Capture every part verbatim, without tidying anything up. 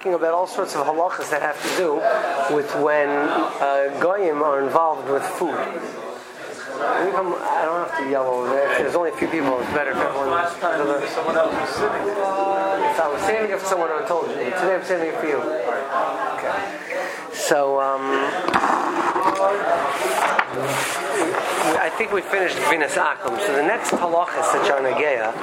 talking about all sorts of halachas that have to do with when uh, goyim are involved with food. I don't have to yell over there. There's only a few people. It's better if everyone. Last time someone else was sitting. So I was saving it for someone who told you. Today I'm saving it for you. Okay. So um, I think we finished Gvinas Akum. So the next halachas that are Nageya,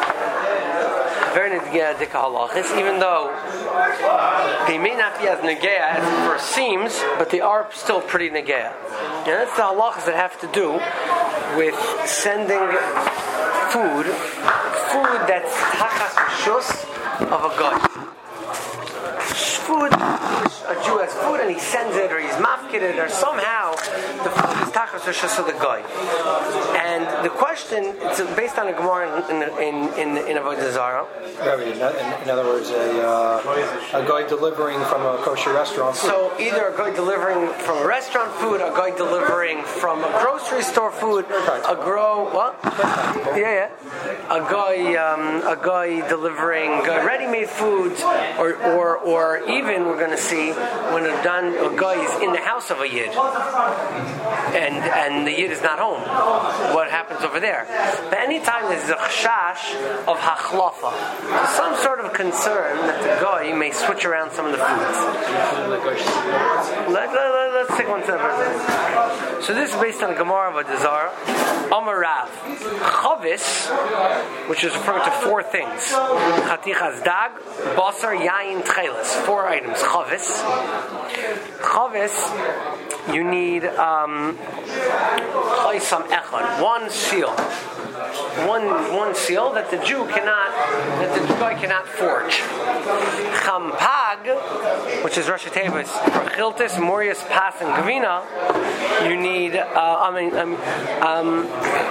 very Nageya Dika halachas, even though they may not be as Nageya as it first seems, but they are still pretty Nageya. And that's the halachas that have to do with sending food, food that's tachas rishus of a god. Food, a Jew has food and he sends it or he's mafkid it or somehow the food is tachas rishus of the guy. And the question, it's based on a Gemara in in in, in Avodah Zarah. In, in other words, a, uh, a guy delivering from a kosher restaurant food. So either a guy delivering from a restaurant food, a guy delivering from a grocery store food, a grow what? Yeah, yeah. A guy, um, a guy delivering uh, ready-made foods, or or or even we're going to see when a, done, a guy is in the house of a yid, and and the yid is not home. What happens over there? But anytime there's a chashash of hachlafa, some sort of concern that the guy may switch around some of the foods. Let, let, let's take one step at a time. So this is based on the Gemara of Adazar. Amar Rav, chavis, which is referring to four things: chatichas dag, basar, yain, tchelis. Four items. Chavis. Chavis. You need um, chaisam echad, one seal. One one seal that the Jew cannot, that the guy cannot forge. Champag, which is Rosh Hashanah for Chiltis, Morius, Pas, and Gavina. You need, uh, I mean, um, um,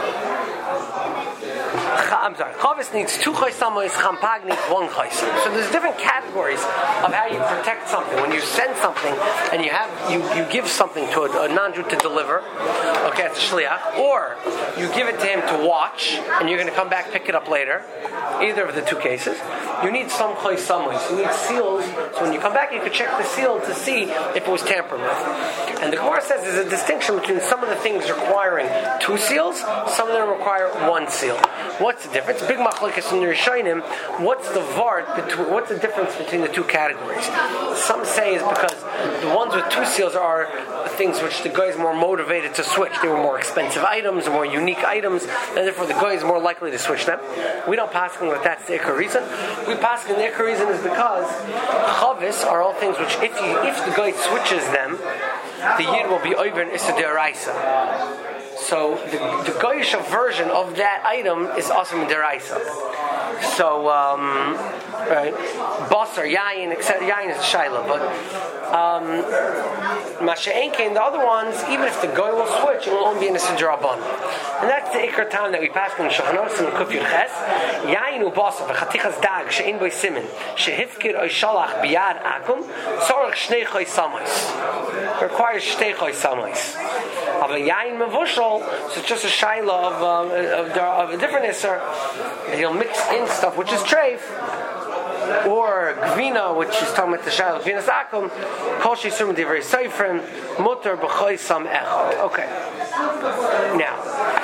I'm sorry, Chavis needs two chaisamos, Champag needs one chaisam. So there's different categories of how you protect something. When you send something and you have you, you give something to a, a non-Jew to deliver, okay, it's a shliach, or you give it to him to watch and you're going to come back pick it up later. Either of the two cases, you need some chaisamos. You need seals. So when you come back, you can check the seal to see if it was tampered with. And the Gemara says there's a distinction between some of the things requiring two seals, some of them require one seal. What's the difference? Big machlokes in the Rishonim. What's the vart between? What's the difference between the two categories? Some say is because the ones with two seals are things which the guy is more motivated to switch. They were more expensive items, more unique items, and therefore the guy is more likely to switch them. We don't pass on that that's the ikar reason. We pass on the ikar reason is because chavis are all things which if you, if the guy switches them, the yid will be over in issa deraisa. So the, the goyish version of that item is also in deraisa. So um, right, basar, yayin, et cetera. Yayin is shaila, but um, masha'enke and the other ones, even if the goy will switch, it will only be in a sidraban. And that's the ikar time that we pass in Shulchan and Kuf Yud Ches. Yayin u basar v'chatichas dag she'in boy simin shehifkir oy shalach biyad akum tzorach shnei choy requires shtei choy samois. Of a yayin mevushal, so it's just a shaila of, um, of, of a different isser. He'll mix in stuff which is treif, or gvina, which is talking about the shaila of gvina sakum. Kol sheisur m'divrei seifrim mutar b'choy sam echad. Okay. Now,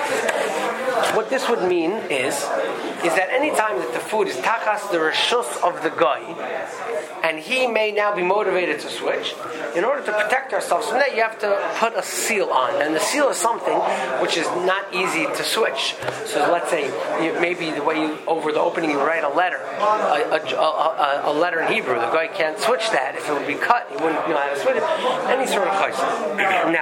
what this would mean is, is that any time that the food is tachas the rishus of the guy, and he may now be motivated to switch, in order to protect ourselves from that, you have to put a seal on. And the seal is something which is not easy to switch. So let's say, you, maybe the way you, over the opening, you write a letter, a, a, a, a letter in Hebrew. The guy can't switch that. If it would be cut, he wouldn't know how to switch it. Any sort of chaysa.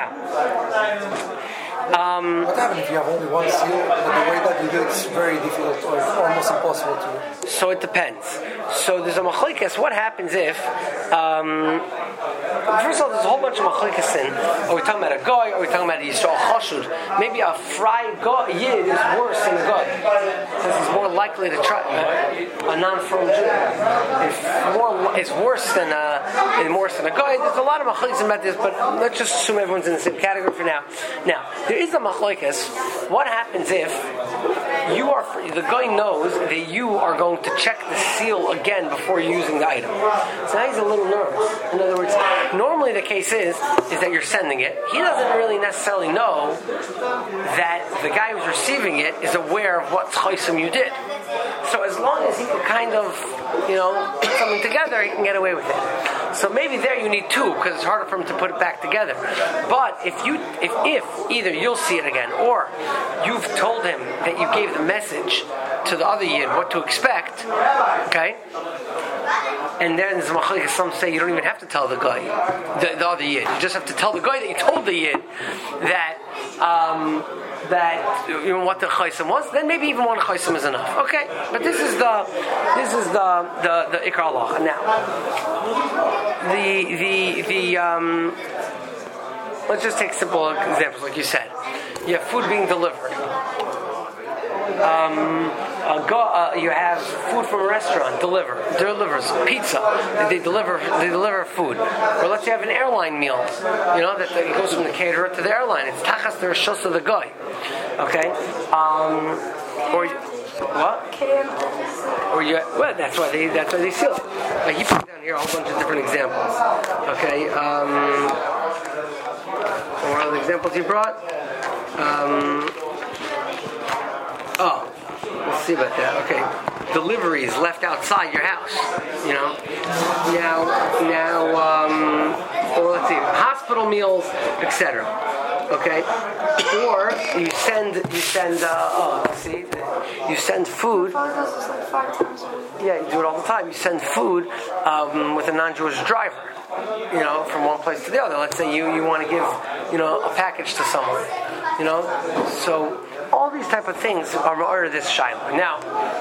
Now, Um, what happens if you have only one seal? But the way that you do it is very difficult or almost impossible to. So it depends. So there's a machlokes. What happens if? Um, first of all, there's a whole bunch of machlokes in. Are we talking about a guy? Or are we talking about a yisrael chashud? Maybe a fry guy yid is worse than a guy, because he's more likely to try uh, a non-from Jew. It's more. It's worse than a. It's worse than a guy. There's a lot of machlokes about this, but let's just assume everyone's in the same category for now. Now. There is a machlokes. What happens if you are the guy knows that you are going to check the seal again before using the item? So now he's a little nervous. In other words, normally the case is is that you're sending it. He doesn't really necessarily know that the guy who's receiving it is aware of what chaysim you did. So as long as he can kind of, you know, put something together, he can get away with it. So maybe there you need two because it's harder for him to put it back together. But if you, if, if either you'll see it again or you've told him that you gave the message to the other yid what to expect, okay? And then there's machlokes. Some say you don't even have to tell the guy, the, the other yid. You just have to tell the guy that you told the yid that um, that you know what the chaysim was. Then maybe even one chaysim is enough. Okay, but this is the this is the the the ikar halacha. Now, the the the um, let's just take simple examples, like you said. You have food being delivered. Um, uh, go, uh, you have food from a restaurant deliver delivers pizza. They deliver they deliver food. Or let's say you have an airline meal. You know that the, it goes from the caterer to the airline. It's tachas the rishos of the guy. Okay. Um, or what? Or you well that's why they that's why they seal it. Like you put down here a whole bunch of different examples. Okay. Um, what are the examples you brought? Um, Oh, let's see about that. Okay, deliveries left outside your house. You know, now, now, um, or let's see, hospital meals, et cetera. Okay, or you send, you send. Uh, oh, let's see, you send food. Yeah, you do it all the time. You send food um, with a non-Jewish driver. You know, from one place to the other. Let's say you, you want to give, you know, a package to someone. You know, so. All these type of things are under this shiloh. Now,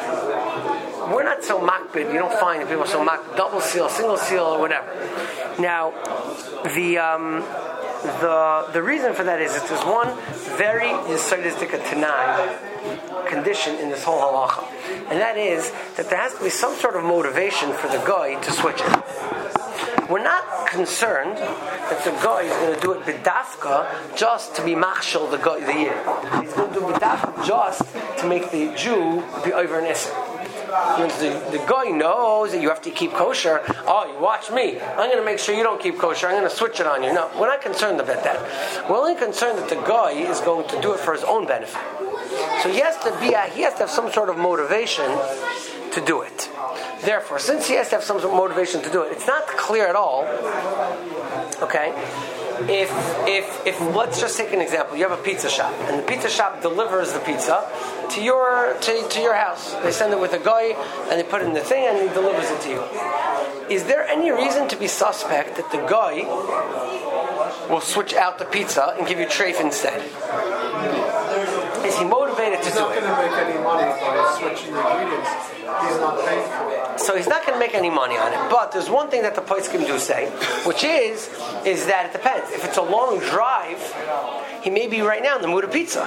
we're not so makbid. You don't find people so makbid, double seal, single seal, or whatever. Now, the um, the the reason for that is that there's one very yesodistic tanai condition in this whole halacha, and that is that there has to be some sort of motivation for the guy to switch it. We're not concerned that the guy is going to do it b'dafka just to be machshel the guy the year. He's going to do b'dafka just to make the Jew be over an issur. The, the guy knows that you have to keep kosher. Oh, you watch me. I'm going to make sure you don't keep kosher. I'm going to switch it on you. No, we're not concerned about that. We're only concerned that the guy is going to do it for his own benefit. So he has to be. A, he has to have some sort of motivation to do it. Therefore, since he has to have some sort of motivation to do it, it's not clear at all. Okay, if if if let's just take an example. You have a pizza shop, and the pizza shop delivers the pizza to your to, to your house. They send it with a guy, and they put it in the thing, and he delivers it to you. Is there any reason to be suspect that the guy will switch out the pizza and give you treif instead? Is he motivated to he's do not it? going to make any money by switching the ingredients. He's not paying for it. So he's not going to make any money on it. But there's one thing that the poskim do say, which is, is that it depends. If it's a long drive, he may be right now in the mood of pizza.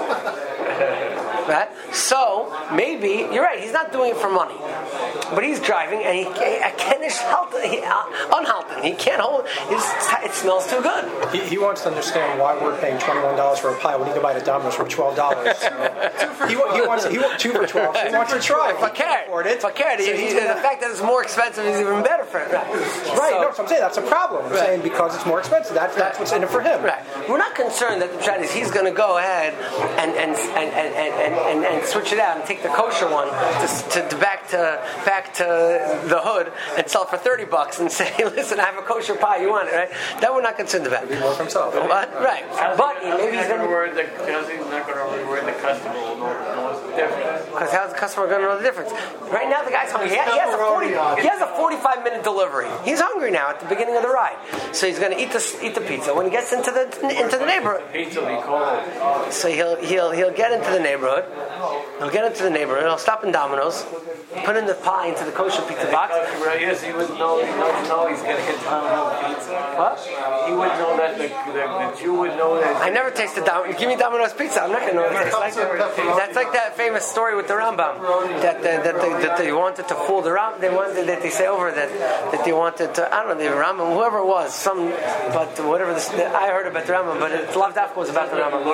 Right? So maybe you're right. He's not doing it for money, but he's driving and he can't unhalten. He can't hold. It smells too good. He, he wants to understand why we're paying twenty-one dollars for a pie when he can buy it at Domino's for twelve dollars. So he, he wants he wants two for twelve. So he wants to try. If I cared, if I cared, the fact that it's more expensive is even better for him. Right? Right. So, no, so I'm saying that's a problem. I'm right. saying because it's more expensive. That's that's what's in it for him. Right. We're not concerned that the pshat is he's going to go ahead and and and and and And, and switch it out and take the kosher one to, to, to back to back to the hood and sell it for thirty bucks and say, listen, I have a kosher pie, you want it, right? That we're not concerned about. Maybe more for himself. What? Right. How's but he, maybe he's going to word the how's he not going to reward the customer will know, know the difference. Because how's the customer going to know the difference? Right now the guy's hungry. He, he has a forty he has a forty-five minute delivery. He's hungry now at the beginning of the ride. So he's going to eat the eat the pizza. When he gets into the into the neighborhood, Pizza will be cold. So he'll he'll he'll get into the neighborhood. He'll get into the neighborhood. He'll stop in Domino's, put in the pie into the kosher pizza box. Yes, he wouldn't know. He wouldn't know he's going to get Domino's pizza. What? He wouldn't know that the, the, the Jew would know that. I never tasted Domino's. Give me Domino's pizza. I'm not going to know what it tastes like. That's like that famous story with the Rambam that the, that, they, that they wanted to fool the Rambam. They wanted that they say over that that they wanted to. I don't know the Rambam, whoever it was, some, but whatever. This, I heard about the Rambam, but it Lavdafka was about the Rambam.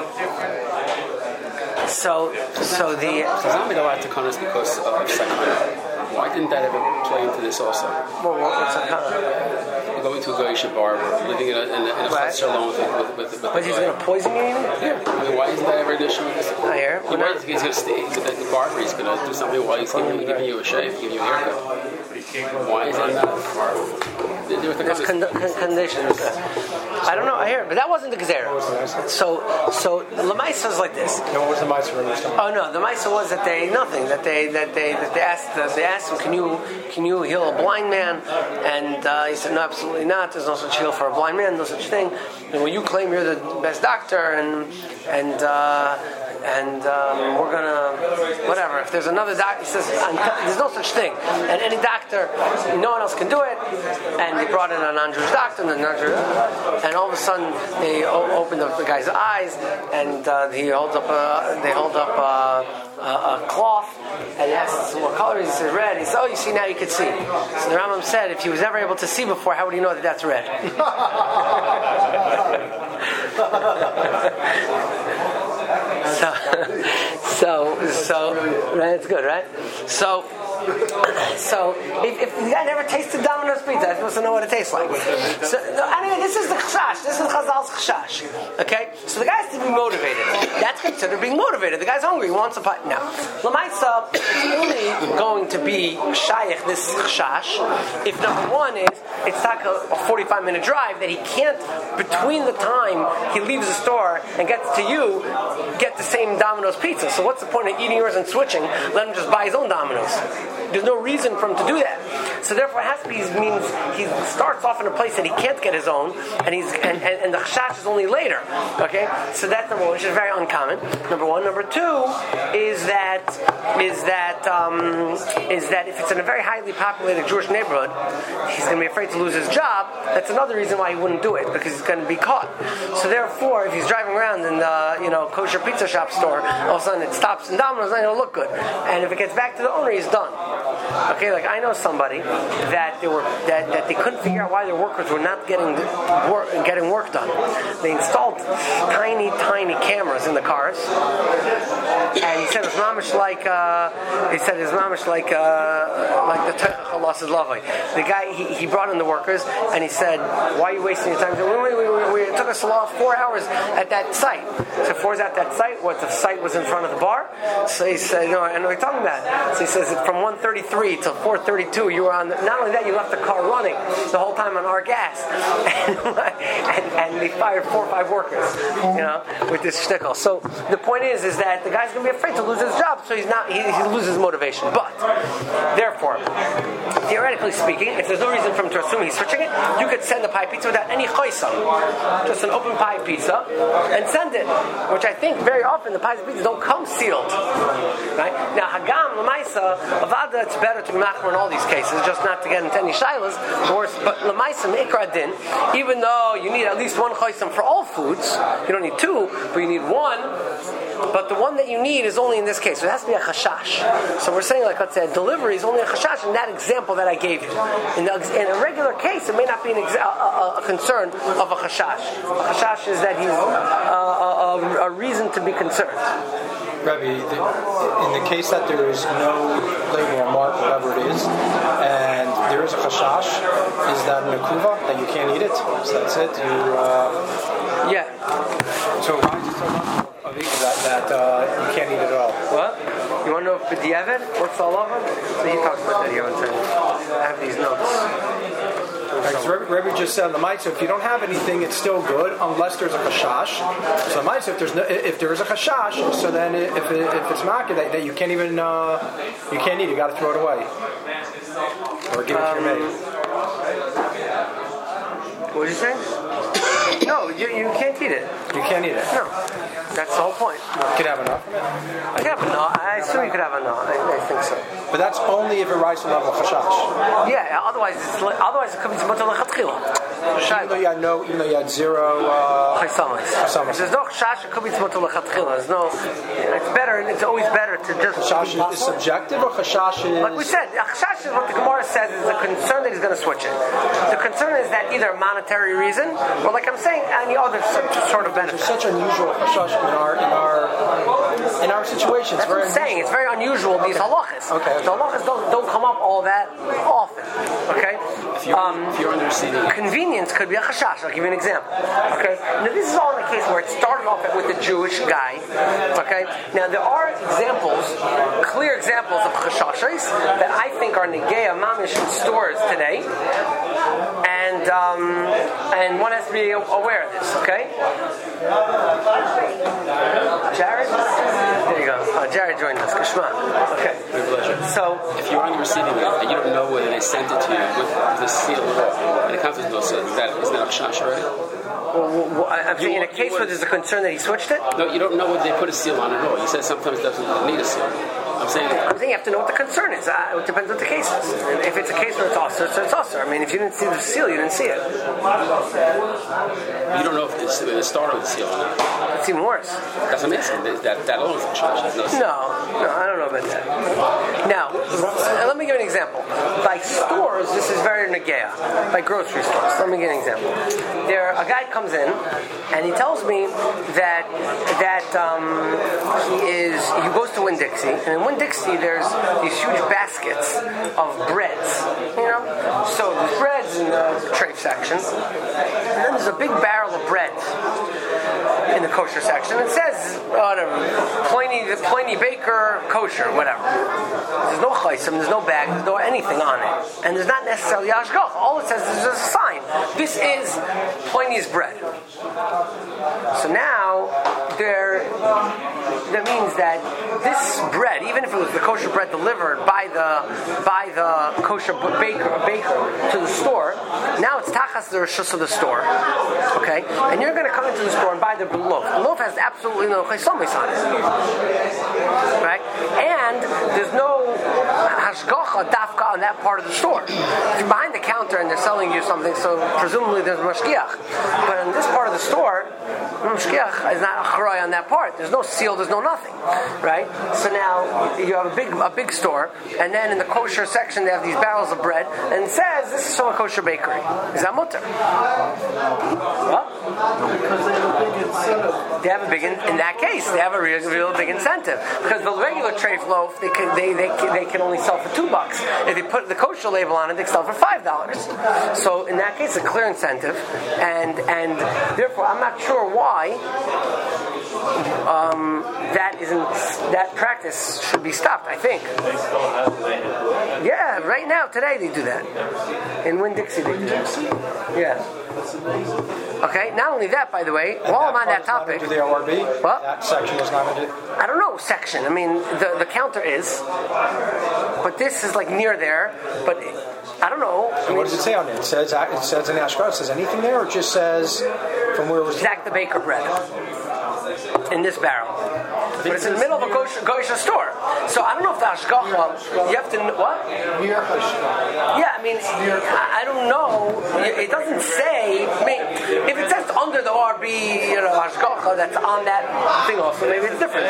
So, so the. So how did we go out to Connors because of second? Why didn't that ever play into this also? Well, what's a Going to a Goyish bar, living in a, in a, in a right. alone with, with, with, with But he's going to poison you? Yeah. I mean, why isn't that ever an issue? I hear. He wants, he's going to stay at the barber. He's going to do something while he's giving, giving you a shave, giving you a haircut. Why is that not? There's con- con- conditions. I don't know. I hear it, but that wasn't the Gezerah. So, so the Lamaisa is like this. No, what was the Maisa? Oh no, the Maisa was that they nothing. That they that they that they asked that they asked him, can you can you heal a blind man? And uh, he said, no, absolutely not. There's no such heal for a blind man. No such thing. And well, you claim you're the best doctor, and and. Uh, And um, we're gonna whatever. If there's another doctor, he says there's no such thing. And any doctor, no one else can do it. And they brought in a non-Jewish doctor, and the non-Jewish, and all of a sudden they o- opened up the guy's eyes, and uh, he holds up a, they hold up a, a, a cloth, and he asks what color is it. He says red. He says, oh, you see now you can see. So the Rambam said, if he was never able to see before, how would he know that that's red? So, so, so, right? It's good, right? So, so if, if the guy never tasted Domino's pizza, I'm supposed to know what it tastes like. So, no, anyway, this is the chashash. This is Chazal's chashash. Okay? So the guy has to be motivated. That's considered being motivated. The guy's hungry. He wants a pie. Now, Lamaisa, it's only going to be shayach, this chashash, if number one is, it's like a, a forty-five minute drive that he can't, between the time he leaves the store and gets to you, get the same Domino's pizza. So what's the point of eating yours and switching? Let him just buy his own Domino's. There's no reason for him to do that. So therefore it has to be, means he starts off in a place that he can't get his own, and he's and, and, and the chashash is only later. Okay? So that's number one, which is very uncommon. Number one. Number two is that is that um, is that if it's in a very highly populated Jewish neighborhood, he's going to be afraid to lose his job. That's another reason why he wouldn't do it, because he's going to be caught. So therefore, if he's driving around in the you know kosher pizza shop store, all of a sudden it stops in Domino's, then it'll look good. And if it gets back to the owner, he's done. Okay, like I know somebody that they were that, that they couldn't figure out why their workers were not getting work getting work done. They installed tiny, tiny cameras in the cars, and he said it's mamish like uh, he said it's mamish like uh, like the Chalas is lovely. The guy he, he brought in the workers, and he said, "Why are you wasting your time?" He said, we, we, we, we, it took us a lot four hours at that site. So four hours at that site. What the site was in front of the bar. So he said, "No, I know what you're talking about." So he says from one thirty-three till four thirty-two, you were on. The, not only that, you left the car running the whole time on our gas, and, and, and they fired four or five workers, you know, with this shtickle. So the point is, is that the guy's going to be afraid to lose his job, so he's not. He, he loses motivation. But therefore, theoretically speaking, if there's no reason for him to assume he's switching it, you could send the pie pizza without any choisam, just an open pie pizza, and send it. Which I think very often the pies and pizzas don't come sealed. Right now, Hagam Lamaisa Avada, it's better to be machmer in all these cases, just not to get into any shilas. But Lamaisa Mikra Din, even though you need at least one choisam for all foods, you don't need two, but you need one. But the one that you need is only in this case. So it has to be a chashash. So we're saying, like, let's say a delivery is only a chashash in that example that I gave you. In, the, in a regular case, it may not be an exa- a, a, a concern of a chashash. A chashash is that he's uh, a, a, a reason to be concerned. Rebbe, the, in the case that there is no label or mark, whatever it is, and there is a chashash, is that an akuva that you can't eat it? So that's it. You, uh, yeah. So why is it so much of it that, that uh, you can't eat it at all? What? You want to know if b'diavad? What's all of them? So he talks about that here one time. I have these notes. Right, so Rebbe just said the mitzvah, if you don't have anything, it's still good unless there's a chashash. So the mitzvah, if there's no, if there is a chashash, so then if it, if it's makkah that, that you can't even uh, you can't eat it, you got to throw it away or give it um, to your maid. What did you say? No, you, you can't eat it. You can't eat it. No, that's the whole point. You could have enough. I could have enough. I assume you could have enough. I, I think so. But that's only if it rises to the level of chashash. Yeah, otherwise it's, otherwise it could be mutter lechatchila. Even though you had no, even though you had zero uh, chaysamas. If there's no chashash, it could be mutter lechatchila. There's no. It's better. It's always better to just. Chashash is subjective, or chashash is. Like we said, chashash is what the Gemara says is the concern that he's going to switch it. The concern is that either a monetary reason, or like I'm saying, any other sort of benefit. There's such unusual chashash in our in our in our situations. That's what I'm saying. It's very unusual. These halachas. Okay. The halachas don't, don't come up all that often. Okay. If you're, um, if you're under receiving convenience could be a chashash. I'll give you an example. Okay. Now this is all in a case where it started off with the Jewish guy. Okay. Now there are examples, clear examples of chashashos that I think are negaya mamish in stores today, and um, and one has to be aware of this. Okay. Jared, there you go. Oh, Jared joined us. Kishma. Okay. So if you're on the receiving end and you don't know whether they sent it to you with the seal and it comes with no seal, is that isn't that a chash already? Well, well, I'm saying in a case where there's a concern that he switched it. No, you don't know whether they put a seal on it at all. You said sometimes it doesn't need a seal. I'm saying. I'm saying you have to know what the concern is. Uh, it depends what the case is. And if it's a case where it's also, so it's also. I mean, if you didn't see the seal, you didn't see it. You don't know if it's the starter with the seal on it. It's even worse. That's amazing. That that alone is a charge. No, no, I don't know about that. Now, let me give an example. By stores, this is very negaya. By grocery stores, let me give an example. There, a guy comes in and he tells me that that um, he is he goes to Winn-Dixie, and in Winn-Dixie there's these huge baskets of breads. You know, so there's breads in the tray section, and then there's a big barrel of bread in the kosher section. It says whatever, Pliny, the Pliny Baker kosher, whatever. There's no chaysim, there's no bag, there's no anything on it, and there's not necessarily hashgacha. All it says is there's a sign. This is Pliny's bread. So now there, that means that this bread, even if it was the kosher bread delivered by the by the kosher baker baker to the store, now it's tachas the rishus of the store. Okay, and you're going to come into the store and buy the loaf. The loaf has absolutely no chaysomis on it, right? And there's no hashgacha dafka on that part of the store. If you're behind the counter and they're selling you something, so presumably there's mashgiach. But in this part of the store, mashgiach is not achroi on that part. There's no seal, there's no nothing, right? So now you have a big a big store, and then in the kosher section they have these barrels of bread, and it says this is from a kosher bakery. Is that mutter? What? Because they have a big incentive. They have a big in, in that case they have a real, real big incentive, because the regular treif loaf they can they, they they can only sell for two bucks. If they put the kosher label on it, they can sell for five dollars. So in that case, a clear incentive, and and therefore I'm not sure why um, that isn't that practice should be stopped. I think. Yeah, right now today they do that in Winn-Dixie. They do that. Yeah. Okay. Not only that, by the way, and while I'm on that topic, do the O R B? What? That section is not into. I don't know section. I mean, the the counter is, but this is like near there. But I don't know. I mean, what does it say on it? It says it says in Ashkar. It says anything there, or it just says from where it was. Zach the Baker bread in this barrel. But it's in the middle of a kosher, kosher store. So I don't know if the hashgacha, you have to, what? Near hashgacha. Yeah, I mean, I, I don't know. It, it doesn't say, I mean, if it says under the O R B, you know, hashgacha, that's on that thing also, maybe it's different.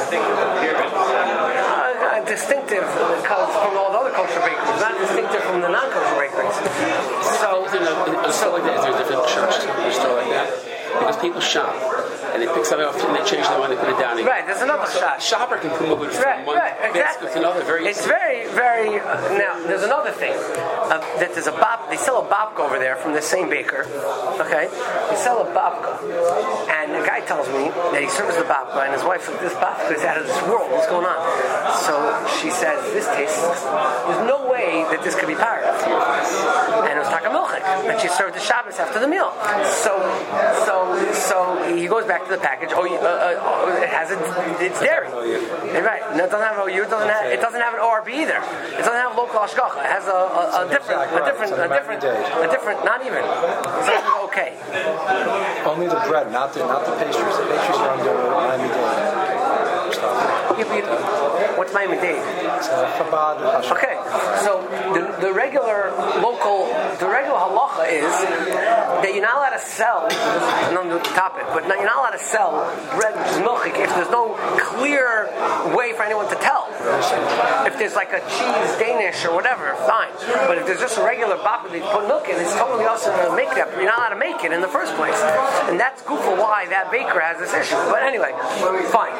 Uh, distinctive because from all the other kosher bakeries, not distinctive from the non-kosher bakeries. So, a store like that, is there a different church to a store like that? Because people shop. And they pick something up and they change the one, they put it down again. Right, there's another so shop. Shopper can move it from right, one right, exactly. basket to another. Very it's very, very. Uh, now, there's another thing. Uh, that there's a bab. They sell a babka over there from the same baker. Okay, they sell a babka, and the guy tells me that he serves the babka, and his wife said, "This babka is out of this world. What's going on?" So she says, "This tastes. There's no way that this could be parrot." And it was takamilchik, and she served the Shabbos after the meal. So, so, so he goes back to the package. Oh, uh, uh, it has a, it's dairy, right? No, it doesn't have O U. It doesn't have. It doesn't have an O R B either. It doesn't have local hashgacha. It has a, a, a different, a different, a different, a different. Not even. It's not okay. Only the bread, not the not the pastries. The pastries are under Miami Dade. stuff. Yeah, but you- what's my date? It's uh, Chabad Hashgacha. Okay, so the, the regular local, the regular halacha is that you're not allowed to sell, this is not the topic, but you're not allowed to sell bread which is milchik if there's no clear way for anyone to tell. If there's like a cheese Danish or whatever, fine. But if there's just a regular baba that you put milk in, it's totally also to make that, you're not allowed to make it in the first place. And that's good for why that baker has this issue. But anyway, fine.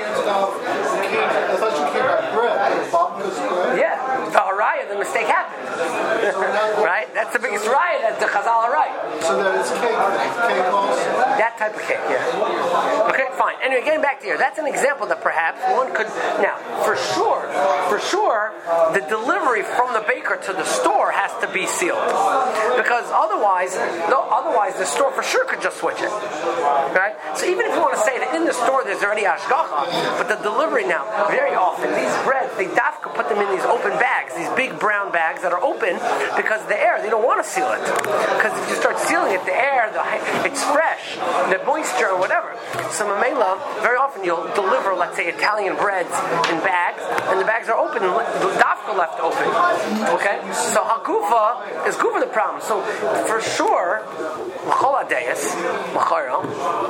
I thought you came about bread. Babka's bread. Yeah, the haraya, the mistake happened. Right? That's the biggest raya that the Chazal are right. So that it's cake. Cake also. That type of cake, yeah. Okay, fine. Anyway, getting back to here, that's an example that perhaps one could. Now, for sure, for sure, the delivery from the baker to the store has to be sealed, because otherwise, no, otherwise the store for sure could just switch it, right? So even if you want to say that in the store there's already hashgacha, but the delivery now, very often these breads they dafka put them in these open bags, these big brown bags that are open because the air they don't want to seal it, because if you start sealing it, the air, the it's fresh, the moisture or whatever. So mamela, very often you'll deliver, let's say, Italian breads in bags, and the bags are open, and the dafka left open. Okay, so hagufa is gufa the problem. So for sure, l'chol hadeis, l'chayro,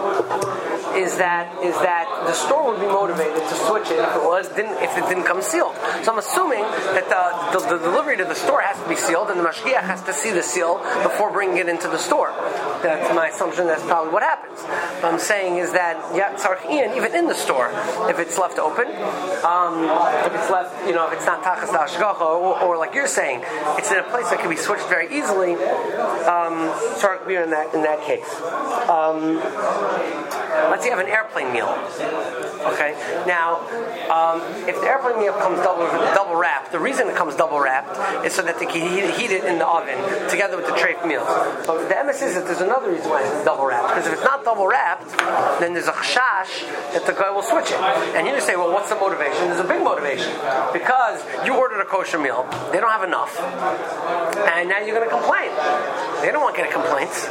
is that is that the store would be motivated to switch it if it was didn't if it didn't come sealed. So I'm assuming that the, the, the delivery to the store has to be sealed, and the mashgiach has to see the seal before bringing it into the store. That's my assumption. That's probably what happens. What I'm saying is that yeah, tzarchian even in the store, if it's left open, um, if it's left, you know, if it's not tachas hashgacha, or, or like you're saying, it's in a place that can be switched very easily. Um, tzarch beer in that in that case. Um, let's say you have an airplane meal. Okay. Now, um, if the airplane meal comes double double wrapped, the reason it comes double wrapped is so that they can heat, heat it in the oven together with the treif meals. But the emes is that there's another reason why it's double wrapped, because if it's not double wrapped, then there's a chashash that the guy will switch it. And you just say, well, what's the motivation? There's a big motivation, because you ordered a kosher meal, they don't have enough, and now you're going to complain. They don't want to get complaints,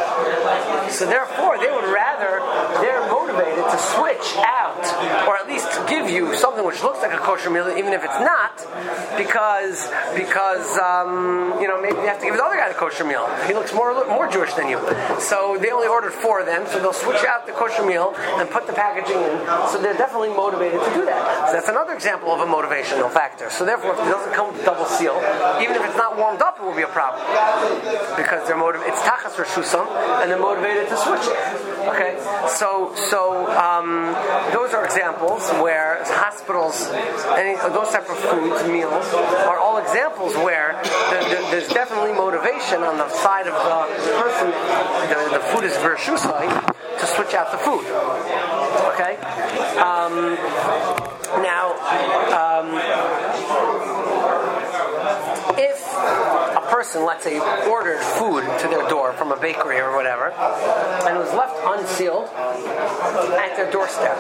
so therefore they would rather they're motivated to switch out, or at least to give you something which looks like a kosher meal, even if it's not, because because um, you know, maybe you have to give the other guy the kosher meal. He looks more more Jewish than you, so they only ordered four of them, so they'll switch out the kosher meal and put the packaging in. So they're definitely motivated to do that. So that's another example of a motivational factor. So therefore, if it doesn't come with double seal, even if it's not warmed up, it will be a problem, because they're motivated. It's tachas reshusam, and they're motivated to switch it. Okay, so so um, those are examples where hospitals, any those type of foods, meals, are all examples where the, the, there's definitely motivation on the side of the person. The, the food is vershusai to switch out the food. Okay, um, now. Um, If a person, let's say, ordered food to their door from a bakery or whatever, and it was left unsealed at their doorstep,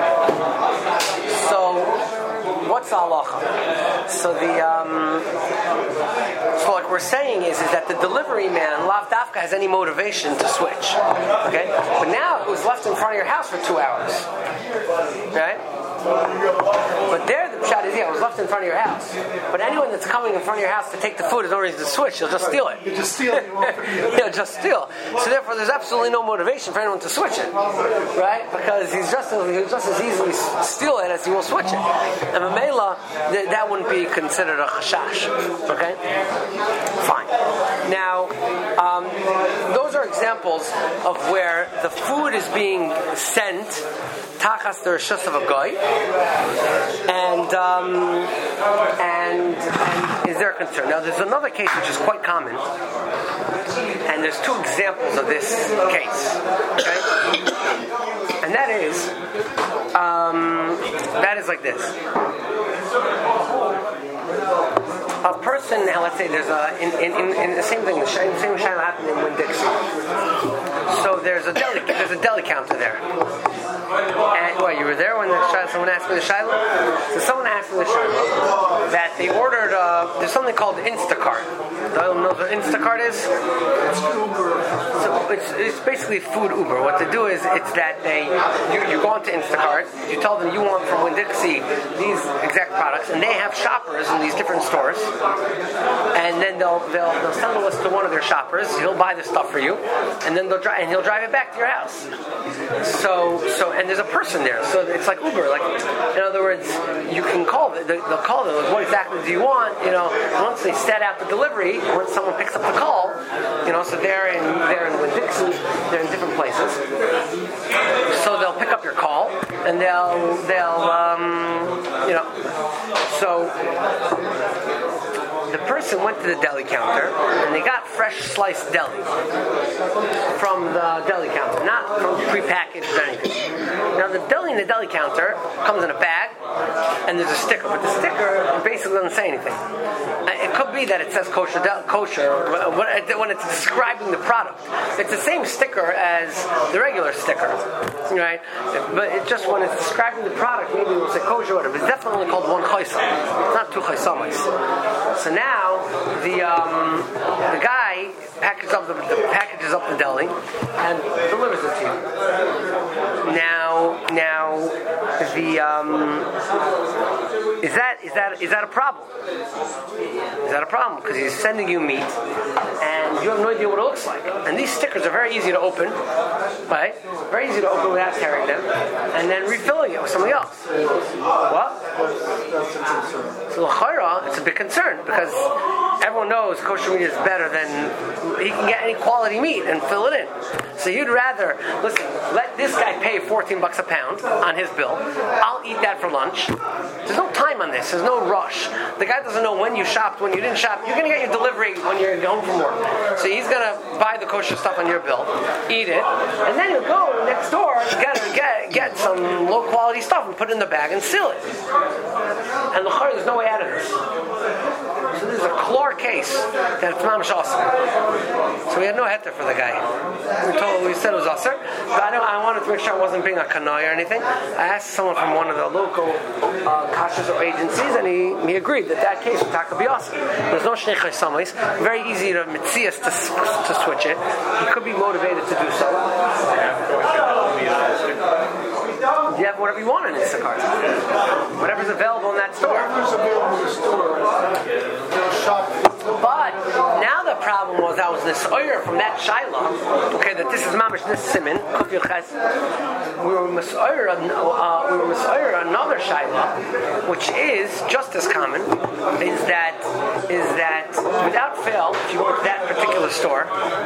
so what's the halacha? So the um, so like we're saying is is that the delivery man, lav dafka, has any motivation to switch. Okay, but now it was left in front of your house for two hours, right? But there, the pshat is, yeah, it was left in front of your house. But anyone that's coming in front of your house to take the food has no reason to switch. He'll just steal it. You just steal it. He'll just steal. So therefore, there's absolutely no motivation for anyone to switch it, right? Because he's just he'll just as easily steal it as he will switch it. And Mamela, th- that wouldn't be considered a chashash. Okay, fine. Now, um, those are examples of where the food is being sent tachas the reshus of a goy, and, um, and and is there a concern? Now, there's another case which is quite common, and there's two examples of this case. Okay, and that is um, that is like this. A person, now let's say there's a in, in, in, in the same thing, the same same shayla happened in Winn-Dixie. So there's a deli, there's a deli counter there. And what, you were there when the shayla, someone asked me the shayla? So someone asked me the shayla that they ordered. Uh, there's something called Instacart. Do you know what Instacart is? It's Uber. So it's it's basically food Uber. What they do is it's that they you, you go onto Instacart, you tell them you want from Winn-Dixie these exact products, and they have shoppers in these different stores, and then they'll they'll they'll send a list to one of their shoppers. He'll buy the stuff for you, and then they'll drive and he'll drive it back to your house. So so and there's a person there, so it's like Uber. Like in other words, you can call them. They'll call them. Like, what exactly do you want? You know, once they set out the delivery, once someone picks up the call, you know, so they're in they're in Winn-Dixie, they're in different places. So they'll pick up your call and they'll they'll um, you know, so the person went to the deli counter and they got fresh sliced deli from the deli counter, not from prepackaged or anything. Now the deli in the deli counter comes in a bag and there's a sticker, but the sticker basically doesn't say anything. It could be that it says kosher, del- kosher when it's describing the product. It's the same sticker as the regular sticker, right? But it just when it's describing the product, maybe it will say kosher, whatever. It's definitely called one chaysam. It's not two chaysamis. So now the um, the guy packages up the, the packages up the deli and delivers it to you. Now, now the um, is that is that is that a problem? Is that a problem? Because he's sending you meat and you have no idea what it looks like. And these stickers are very easy to open, right? Very easy to open without tearing them, and then refilling it with something else. What? So l'chayra, it's a big concern because everyone knows kosher meat is better than he can get any quality meat and fill it in. So you'd rather listen. Let this guy pay fourteen bucks a pound on his bill. I'll eat that for lunch. There's no time on this. There's no rush. The guy doesn't know when you shopped, when you didn't shop. You're going to get your delivery when you're home from work. So he's going to buy the kosher stuff on your bill, eat it, and then he'll go next door and get get get some low quality stuff and put it in the bag and seal it. And l'chayr, there's no way out of this. So this is a clear case that it's mamash aser. So we had no heter for the guy. We told we said it was aser, but I, I wanted to make sure I wasn't being a kanai or anything. I asked someone from one of the local uh, kashers or agencies, and he, he agreed that that case would be aser. There's no shnei chaysamis. Very easy to mitzias to to switch it. He could be motivated to do so. You have whatever you want in Instacart. Whatever's available in that store. Whatever's available in the store. Shop. But now the problem was I was this oyer from that shaila. Okay, that this is mamish this simin. We were misoyer, uh, we were misoyer another shaila, which is just as common. Is that is that without fail, if you go to that particular store,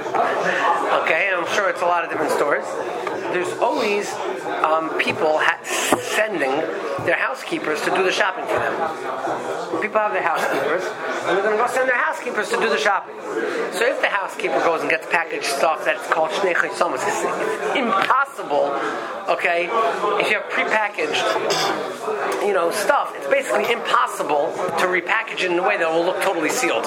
okay, and I'm sure it's a lot of different stores. There's always um, people ha- sending their housekeepers to do the shopping for them. People have their housekeepers, and they're going to go send their housekeepers to do the shopping. So if the housekeeper goes and gets packaged stuff that's called shnei chaysamis, it's impossible. Okay, if you have prepackaged, you know, stuff, it's basically impossible to repackage it in a way that will look totally sealed.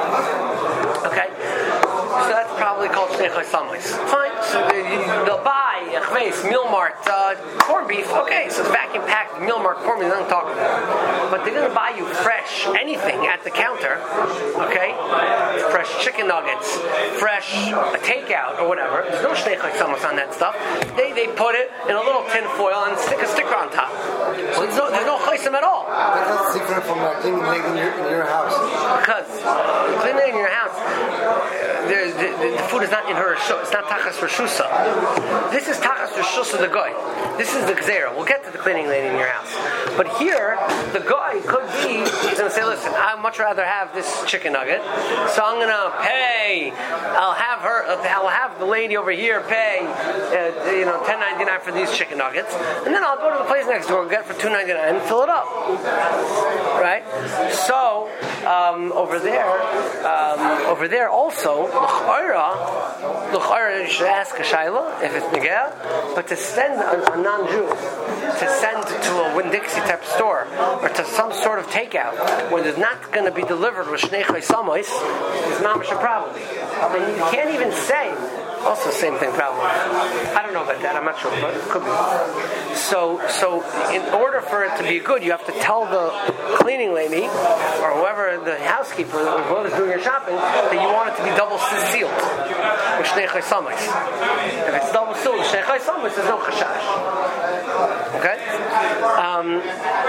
Okay. So that's probably called shnei chaysamis. Fine. So they, they'll buy chveis, Meal-Mart, uh, corned beef. Okay, so it's vacuum packed Meal-Mart corned beef. Don't talk about. But they're going to buy you fresh anything at the counter. Okay, fresh chicken nuggets, fresh a takeout or whatever. There's no shnei chaysamis on that stuff. They they put it in a little tin foil and stick a sticker on top. So there's no there's no chaysam at all. That's different from uh, cleaning leg in your, in your house. Because cleaning leg in your house, the, the, the food is not in her reshus. It's not tachas reshusa. This is tachas reshusa the guy. This is the gzera. We'll get to the cleaning lady in your house. But here, the guy could be, he's going to say, listen, I'd much rather have this chicken nugget, so I'm going to pay, I'll have her, I'll have the lady over here pay, uh, you know, ten ninety-nine for these chicken nuggets, and then I'll go to the place next door and get it for two ninety-nine and fill it up. Right? So, um, over there, um, over there also, l'chayra, l'chayra, you should ask a shayla, if it's negea, but to send a, a non-Jew, to send to a Winn-Dixie type store, or to some sort of takeout, where there's not going to be delivered with shnei chaysamis, is mamash a problem. And you can't even say, also same thing probably. I don't know about that, I'm not sure, but it could be. So, so in order for it to be good, you have to tell the cleaning lady, or whoever, the housekeeper, whoever's doing your shopping, that you want it to be double sealed, with Shnei Chaysamis. If it's double seal with Shnei Chaysamis, there's no chashash. Okay? Um,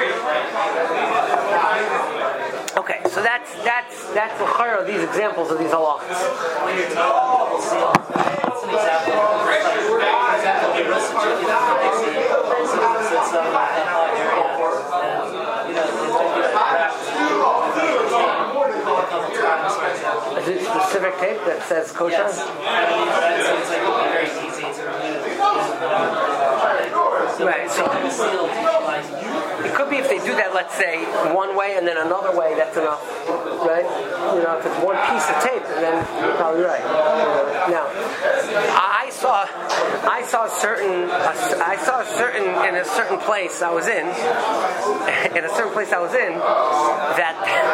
okay, so that's that's that's the chayra of these examples of these halachas. That's an example. For example, the roasted chicken is it's um, that hot area. You know, it's going to be wrapped a couple times, for example. Is it specific tape that says kosher? Yes. So it's like very easy to remove. Right, so it could be if they do that, let's say, one way and then another way, that's enough, right? You know, if it's one piece of tape, then you're probably right. Now, I saw, I saw a certain, I saw a certain, in a certain place I was in, in a certain place I was in, that,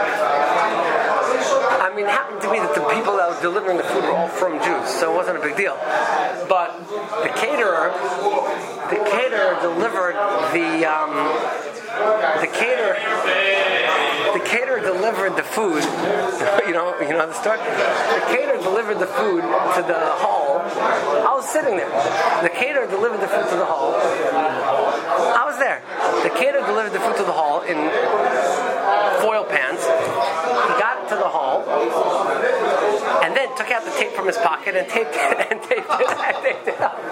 I mean, it happened to be that the people that were delivering the food were all from Jews, so it wasn't a big deal. But the caterer, the caterer delivered the, um, the caterer, the caterer delivered the food. You know, you know the story. The caterer delivered the food to the hall. I was sitting there. The caterer delivered the food to the hall. I was there. The caterer delivered the food to the hall in foil pans. He got it to the hall, and then took out the tape from his pocket and taped it and taped it and taped it up.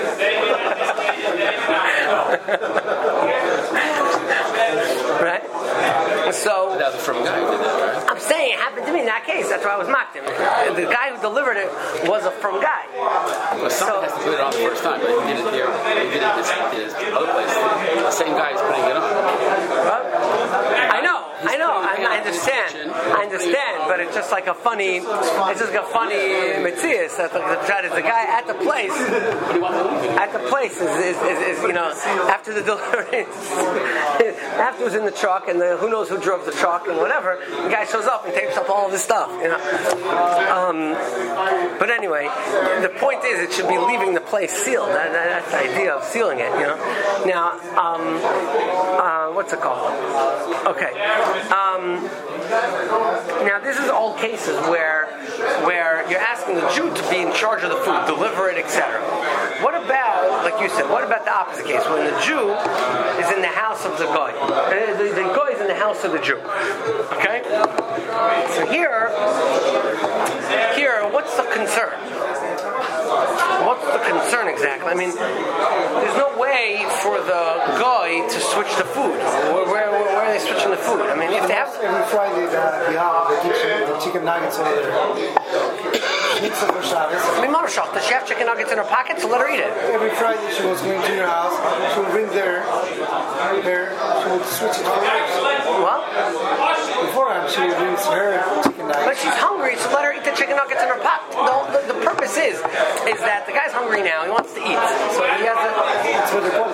Right? So that was from a guy who did that, right? I'm saying it happened to me in that case. That's why I was mocked him. The guy who delivered it was a from guy. Well, someone So- has to put it on the first time, but he did it here. He did it this, this other place. The same guy is putting it on. What? I know, I know, I, I understand, I understand, but it's just like a funny, it's just like a funny mitzias. That the, the guy at the place, at the place is, is, is, is you know, after the delivery, after it was in the truck, and the, who knows who drove the truck and whatever, the guy shows up and tapes up all of his stuff, you know. Um, but anyway, the point is, it should be leaving the place sealed. That, that, that's the idea of sealing it, you know. Now, um, uh, what's it called? Okay. Um, now, this is all cases where where you're asking the Jew to be in charge of the food, deliver it, et cetera. What about, like you said, what about the opposite case, when the Jew is in the house of the goy? Uh, the, the goy is in the house of the Jew. Okay? So here, here, what's the concern? What's the concern exactly? I mean, there's no way for the guy to switch the food. Where, where, where are they switching the food? I mean, if they have... Every Friday, the, we have the chicken, the chicken nuggets over there. Mitzvah for Shabbos. I mean, Marshall, does she have chicken nuggets in her pocket? So let her eat it. Every Friday she was going to your house. She would bring there, there. She would switch it for hers. Well, Beforehand, she would bring her chicken but nuggets. she's hungry, so let her eat the chicken nuggets in her pot. The, the, the purpose is, is that the guy's hungry now. He wants to eat, so he has to. That's what they call it.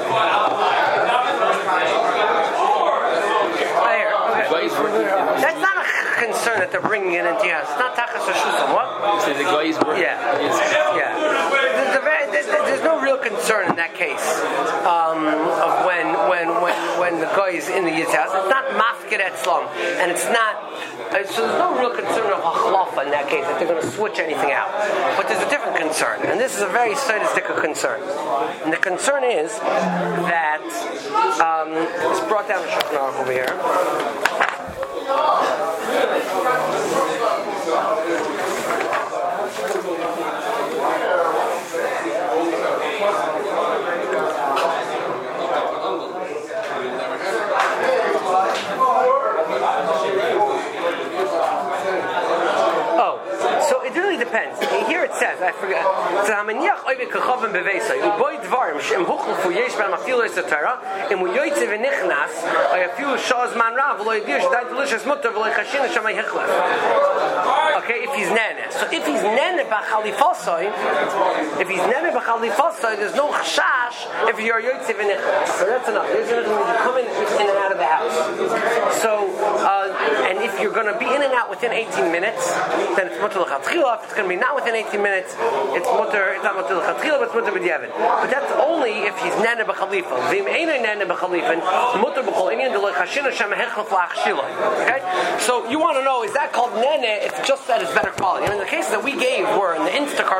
I hear. Okay. Guy is working. That's not a concern that they're bringing it into your house. It's not tachas or shusam. What? So the guy is working. Yeah, yeah. There's, a very, there's, there's no real concern in that case um, of when when when when the guy is in the yid's house. It's not mafkid etzlam, and it's not. Uh, so there's no real concern of hachlafa in that case that they're going to switch anything out. But there's a different concern, and this is a very sadistic concern. And the concern is that um, it's brought down the Shulchan Aruch over here. Oh, so it really depends. Here it says, I forgot. Okay, if he's nene. So if he's nene b'chalifosoi, if he's nene b'chalifosoi, there's no chashash if you're yoytze v'nichnas. So that's enough. There's enough when you come in, in and out of the house. So, uh, and if you're going to be in and out within eighteen minutes, then it's mutter l'chatchila. If it's going to be not within eighteen minutes, it's mutter. It's not mutter l'chatchila, but it's mutter b'diavad. But that's only if he's nene b'chalifa. V'im einay nene b'chalifin, mutter b'chol inyan d'lechashina shem hechlef la'achshila. Okay. So you want to know, is that called nene? It's just that it's better quality. I mean, the cases that we gave were in the Instacart. Right?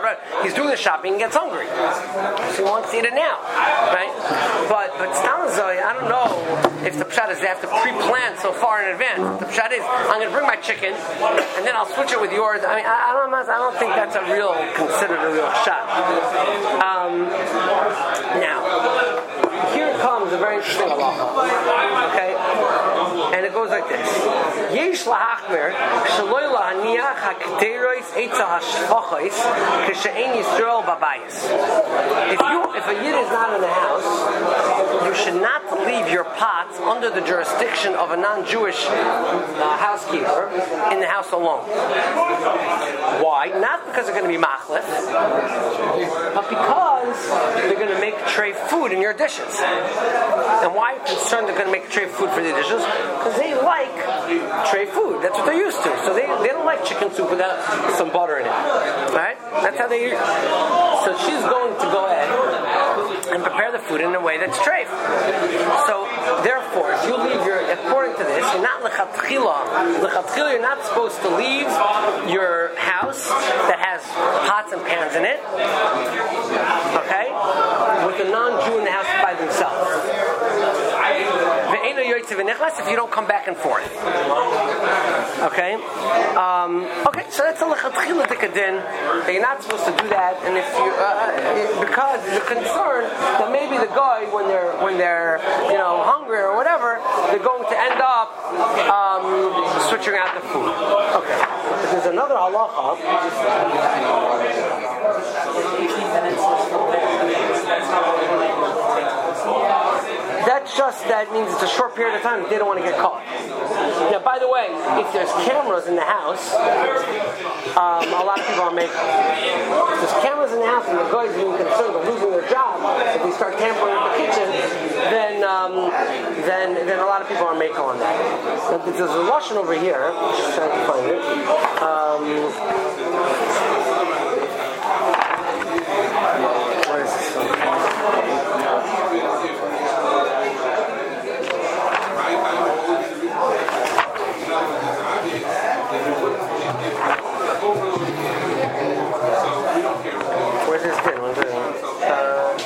he's doing the shopping and gets hungry, so he wants to eat it now, right? But but Stamazoi, I don't know if the pshat is they have to pre-plan so far in advance. The pshat is I'm going to bring my chicken and then I'll switch it with yours. I mean, I, I don't I don't think that's a real considered a real shot. Um, now, here comes a very interesting halacha. Okay, and it goes like this: Yesh lahachmer shaloi lahaniach hakteros etza hashvachos kishein Yisrael babayis. If you if a yid is not in the house, you should not leave your pots under the jurisdiction of a non-Jewish uh, housekeeper in the house alone. Why? Not because they're going to be machlef, but because they're going to make tray food in your dishes. And why are you concerned they're going to make tray food for the dishes? Because they like tray food. That's what they're used to. So they, they don't like chicken soup without some butter in it. Right? That's how they. So she's going to go ahead and prepare the food in a way that's treif. So therefore, if you leave your, according to this, you're not lechatchila. Lechatchila, you're not supposed to leave your house that has pots and pans in it, okay, with a non-Jew in the house by themselves. If you don't come back and forth. Okay? Um, okay, so that's a lechatchila dikadin, that you're not supposed to do that, and if you, uh, because you're concerned that maybe the guy, when they're, when they're, you know, hungry or whatever, they're going to end up um, switching out the food. Okay. But there's another halacha. That's just, that means it's a short period of time that they don't want to get caught. Now, by the way, if there's cameras in the house, um, a lot of people are making. If there's cameras in the house and the guys being concerned of losing their job, if they start tampering with the kitchen, then um, then then a lot of people are making on that. Now, there's a lashon over here. Just trying to find it. Um, what is this? Where's his pin? Where's it? Uh,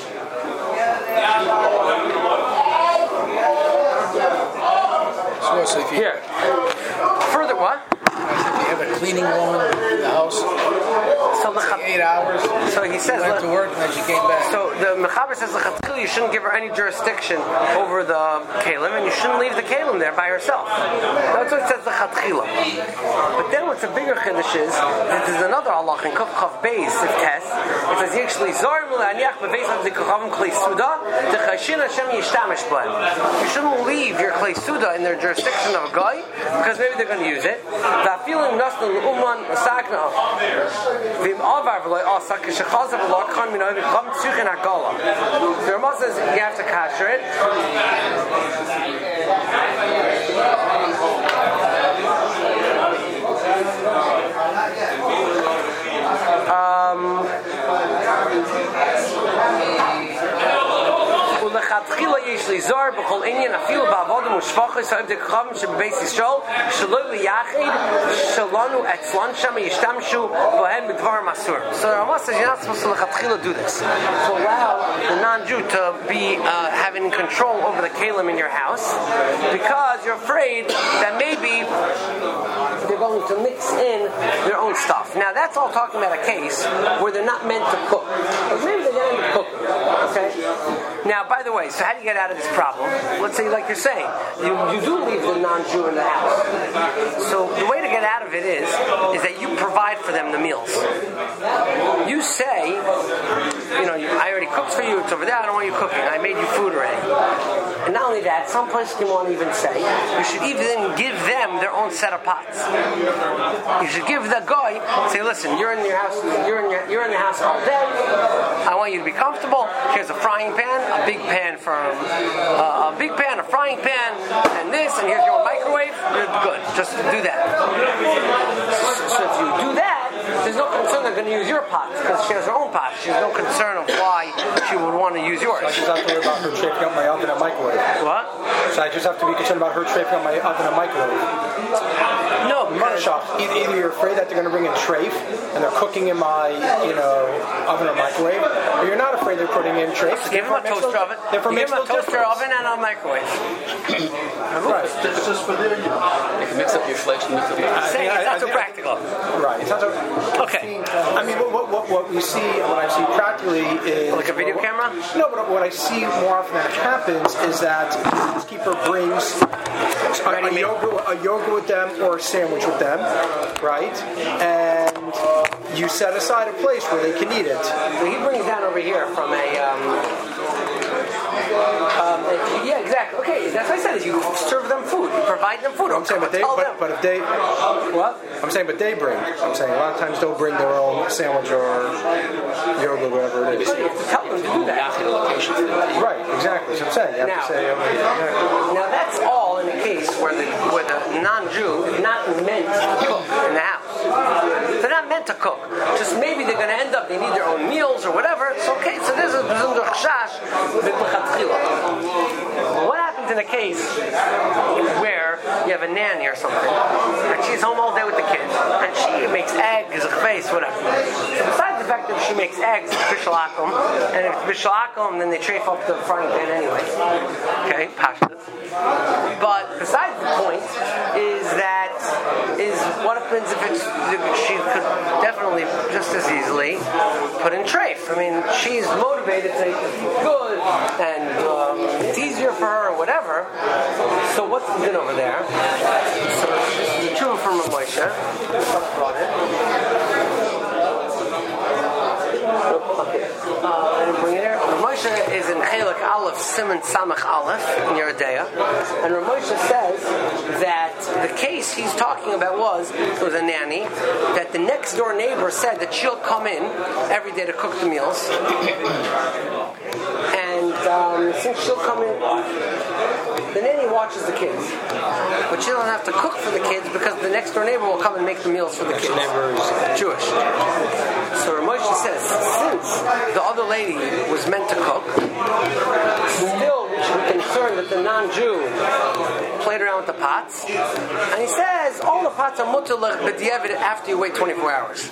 so, so if you, here. Further, what? if you have a cleaning woman in the house, So the eight hours, So he says, you went to work and then she came back. so the Mechaber says the you shouldn't give her any jurisdiction over the kalim, and you shouldn't leave the kalim there by herself. That's what it says the chatchila. But then what's a bigger chiddush is that there's another halach in Kuf Chav Beis if test. It says actually zor mulaniach beveis hadikachavim klei suda dechashin Hashem yishtamish b'hem. You shouldn't leave your klei suda in their jurisdiction of a guy because maybe they're going to use it. The feeling nasnul uman sakna vim avar v'loy asak shechazav v'lo kan min oivim cham tzuchin agala. The Rama says you have to kasher it. Um, ולכתחילה יש לזור בכל עניין אפילו בעבוד ומשפחה סביב דקרבים שבבית ישראל שלא ליחיד שלנו אצלן שם ישתמשו בהם בדבר מסור. So the Rama says you're not supposed to לכתחילה do this. To allow the non-Jew to be uh, having control over the kalim in your house because you're afraid that maybe they're going to mix in their own stuff. Now that's all talking about a case where they're not meant to cook. But maybe they're going to cook. Okay? Now, by the way, so how do you get out of this problem? Let's say, like you're saying, you, you do leave the non-Jew in the house. So the way to get out of it is, is that you provide for them the meals. You say, you know, I already cooked for you, it's over there, I don't want you cooking, I made you food already. And not only that, some places you want to even say, you should even give them their own set of pots. You should give the guy, say, listen, you're in your house, you're in your, you're in the house all day, I want you to be comfortable, here's a frying pan, a big pan for uh, a big pan, a frying pan, and this, and here's your own microwave. You're good. Just do that. So, so if you do that, there's no concern they're going to use your pot because she has her own pot. She has no concern of why she would want to use yours. I just have to worry about her trafing up my oven and microwave. What? So I just have to be concerned about her trafing up my oven and microwave. No, because Either, either you're afraid that they're going to bring in trafe and they're cooking in my, you know, oven or microwave, or you're not afraid they're putting in trafe. give them a toaster oven. Give Give them a toaster oven and a microwave. Right. It's just for their use. You can mix up your flesh and mix up your... Say I- it's not I- so I- practical. Right. It's not so, Okay. I mean, what, what, what we see, what I see practically is... Like a video camera? No, but what I see more often that happens is that the housekeeper brings a, a, Ready-made. yogurt, a yogurt with them or a sandwich with them, right? And you set aside a place where they can eat it. So he brings down over here from a. Um, um, a- yeah, exactly. Okay, that's what I said. Is you serve them food, you provide them food. I'm saying, but they, Tell but, them. but if they, What? I'm saying, but they bring. I'm saying a lot of times they'll bring their own sandwich or yogurt, whatever it is. But you have to tell them to do that. After the location for them. Right, exactly. That's what I'm saying. You have Now- to say, okay, yeah. Now that's all in the case where the where the non-Jew is not meant to cook in the house. They're not meant to cook. Just maybe they're going to end up. They need their own meals or whatever. It's okay. So there's a presumed chash. What happens in a case where you have a nanny or something, and she's home all day with the kids, and she makes eggs, face, whatever. So besides the fact that she makes eggs, it's bishul akum, and if it's bishul akum, then they trafe up the frying pan anyway. Okay, pashtas. But besides the point is that is what happens if it's if she could definitely just as easily put in trafe. I mean, she's motivated to eat good, and um, it's easier for her or whatever. So what's the din over there? So this is the true from Moshe. Brought it. Okay. Uh, I didn't bring it here. Moshe is in Chelak Aleph, Simon Samach Aleph in Yeridea, and Moshe says that the case he's talking about was it was a nanny that the next door neighbor said that she'll come in every day to cook the meals, and um, since she'll come in, the nanny watches the kids, but she doesn't have to cook for the kids because the next door neighbor will come and make the meals for the kids. Neighbor is Jewish. So Ramosha says, since the other lady was meant to cook, still we should be concerned that the non-Jew played around with the pots. And he says, all the pots are mutalach b'diavad after you wait twenty-four hours.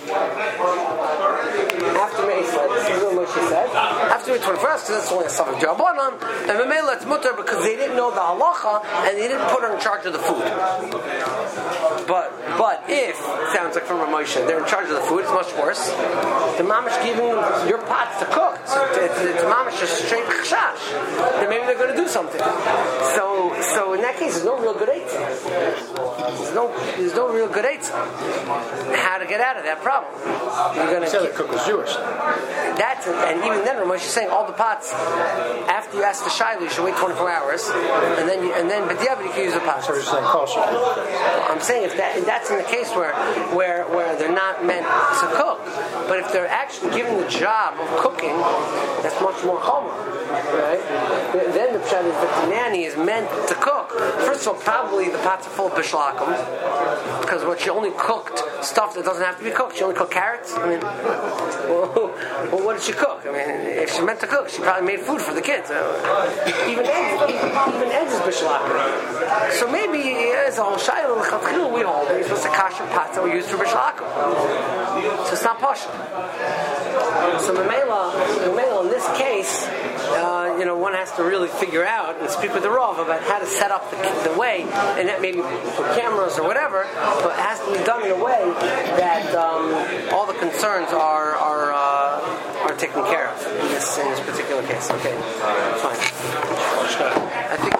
After Me'isa, this is what Moshe said. After you wait twenty-four hours, because that's only a sum of Jabbanan, and Memela it's mutar because they didn't know the halacha and they didn't put her in charge of the food. But but if, sounds like from Ramosha, they're in charge of the food, it's much worse. The mamish giving your pots to cook. So it's, it's mamish just straight chashash. Then maybe they're going to do something. So so in that case, there's no real good eitzah. There's no there's no real good eitzah. How to get out of that problem? You're going to the cook was Jewish. That's and even then, Ramesh is saying all the pots. After you ask the shayla, you should wait twenty-four hours, and then you, and then but yeah, but you can use the pots. So you're saying kosher. I'm saying if that if that's in the case where where where they're not meant to cook, but if they're actually given the job of cooking, that's much more chomer, right? Then the pshat is that the nanny is meant to cook. First of all, probably the pots are full of bishul akum, because what she only cooked stuff that doesn't have to be cooked. She only cooked carrots. I mean, well, well what did she cook? I mean, if she meant to cook, she probably made food for the kids. Even eggs, even eggs is bishul akum. So maybe as a whole shayla l'chatchila we hold it's supposed to kasher pots that were used for bishul akum. So it's not pasha. So Mamela, Mamela in this case, uh, you know, one has to really figure out and speak with the Rav about how to set up the, the way, and that maybe for cameras or whatever, but it has to be done in a way that um, all the concerns are are uh, are taken care of in this in this particular case. Okay, fine. I think.